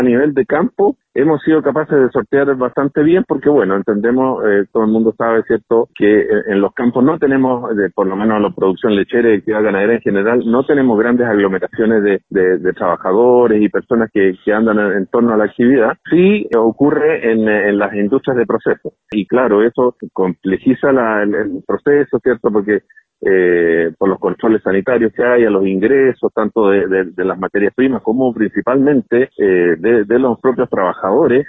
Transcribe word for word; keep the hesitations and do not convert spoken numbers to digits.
A nivel de campo, hemos sido capaces de sortear bastante bien porque, bueno, entendemos, eh, todo el mundo sabe, ¿cierto?, que en los campos no tenemos, de, por lo menos la producción lechera y actividad ganadera en general, no tenemos grandes aglomeraciones de, de, de trabajadores y personas que, que andan en, en torno a la actividad. Sí ocurre en, en las industrias de proceso. Y claro, eso complejiza la, el, el proceso, ¿cierto?, porque Eh, por los controles sanitarios que hay, a los ingresos, tanto de, de, de las materias primas como principalmente eh, de, de los propios trabajadores,